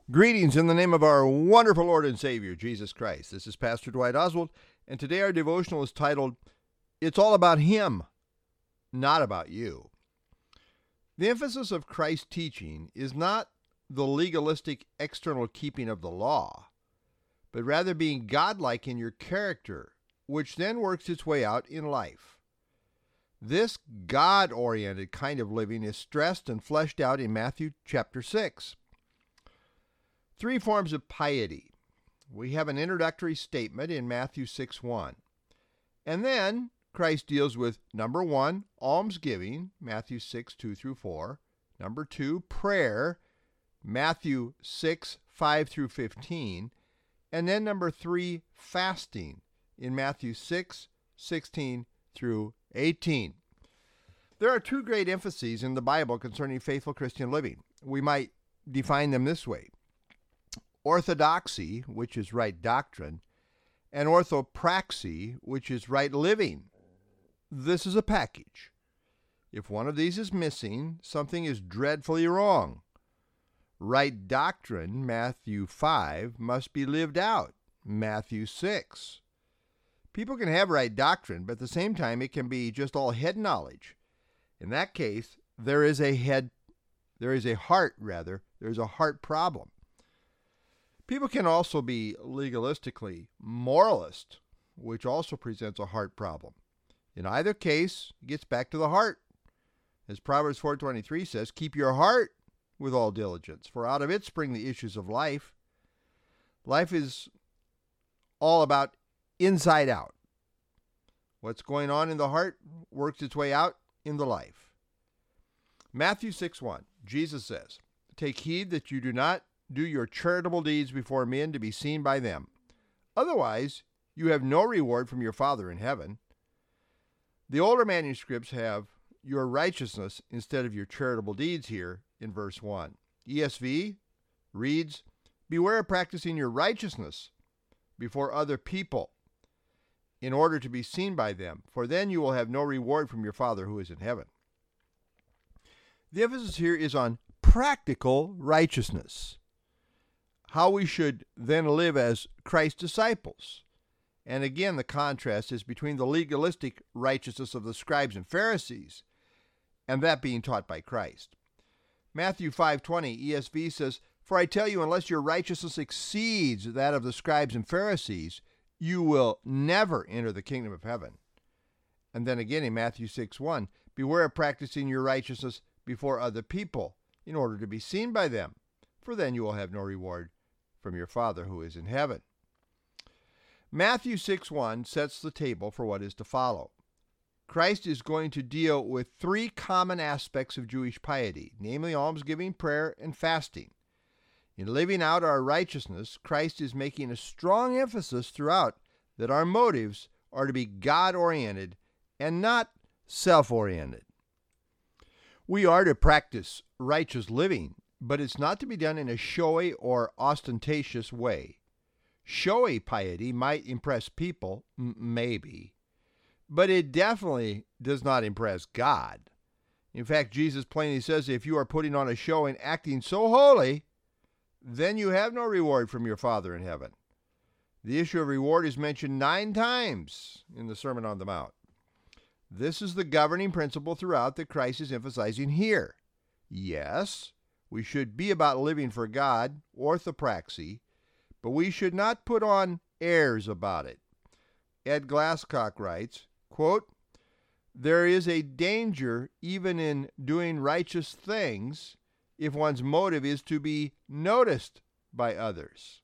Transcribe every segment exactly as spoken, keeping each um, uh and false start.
Greetings in the name of our wonderful Lord and Savior, Jesus Christ. This is Pastor Dwight Oswald, and today our devotional is titled, It's All About Him, Not About You. The emphasis of Christ's teaching is not the legalistic external keeping of the law, but rather being godlike in your character, which then works its way out in life. This God-oriented kind of living is stressed and fleshed out in Matthew chapter six. Three forms of piety. We have an introductory statement in Matthew six one. And then Christ deals with, number one, almsgiving, Matthew six two through four. Number two, prayer, Matthew six five through fifteen. And then number three, fasting, in Matthew six sixteen through eighteen. There are two great emphases in the Bible concerning faithful Christian living. We might define them this way. Orthodoxy, which is right doctrine, and orthopraxy, which is right living. This is a package. If one of these is missing, something is dreadfully wrong. Right doctrine, Matthew five, must be lived out, Matthew six. People can have right doctrine, but at the same time it can be just all head knowledge. In that case, there is a head, there is a heart, rather, there is a heart problem. People can also be legalistically moralist, which also presents a heart problem. In either case, it gets back to the heart. As Proverbs four twenty-three says, keep your heart with all diligence, for out of it spring the issues of life. Life is all about inside out. What's going on in the heart works its way out in the life. Matthew six one, Jesus says, take heed that you do not do your charitable deeds before men to be seen by them. Otherwise, you have no reward from your Father in heaven. The older manuscripts have your righteousness instead of your charitable deeds here in verse one. E S V reads, beware of practicing your righteousness before other people in order to be seen by them, for then you will have no reward from your Father who is in heaven. The emphasis here is on practical righteousness. How we should then live as Christ's disciples. And again, the contrast is between the legalistic righteousness of the scribes and Pharisees and that being taught by Christ. Matthew five twenty, E S V says, for I tell you, unless your righteousness exceeds that of the scribes and Pharisees, you will never enter the kingdom of heaven. And then again in Matthew six one, beware of practicing your righteousness before other people in order to be seen by them, for then you will have no reward from your Father who is in heaven. Matthew six one sets the table for what is to follow. Christ is going to deal with three common aspects of Jewish piety, namely almsgiving, prayer, and fasting. In living out our righteousness, Christ is making a strong emphasis throughout that our motives are to be God-oriented and not self-oriented. We are to practice righteous living, but it's not to be done in a showy or ostentatious way. Showy piety might impress people, m- maybe, but it definitely does not impress God. In fact, Jesus plainly says if you are putting on a show and acting so holy, then you have no reward from your Father in heaven. The issue of reward is mentioned nine times in the Sermon on the Mount. This is the governing principle throughout that Christ is emphasizing here. Yes, we should be about living for God, orthopraxy, but we should not put on airs about it. Ed Glasscock writes, quote, there is a danger even in doing righteous things if one's motive is to be noticed by others.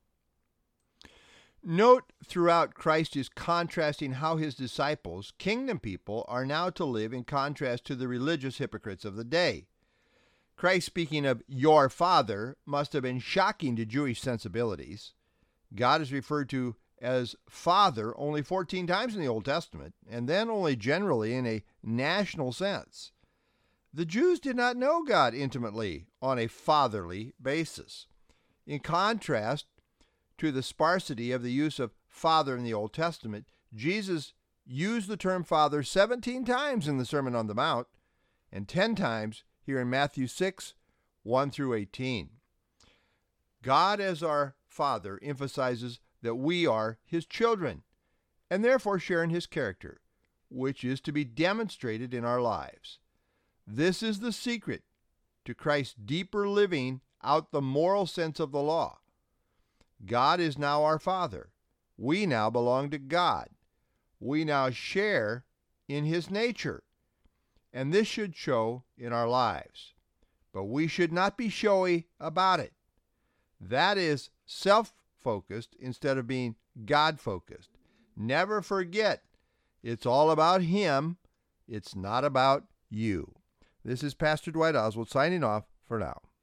Note throughout Christ is contrasting how his disciples, kingdom people, are now to live in contrast to the religious hypocrites of the day. Christ speaking of your Father must have been shocking to Jewish sensibilities. God is referred to as Father only fourteen times in the Old Testament, and then only generally in a national sense. The Jews did not know God intimately on a fatherly basis. In contrast to the sparsity of the use of Father in the Old Testament, Jesus used the term Father seventeen times in the Sermon on the Mount, and ten times here in Matthew six, one through eighteen. God as our Father emphasizes that we are His children and therefore share in His character, which is to be demonstrated in our lives. This is the secret to Christ's deeper living out the moral sense of the law. God is now our Father. We now belong to God. We now share in His nature, and this should show in our lives. But we should not be showy about it. That is self-focused instead of being God-focused. Never forget, it's all about Him. It's not about you. This is Pastor Dwight Oswald signing off for now.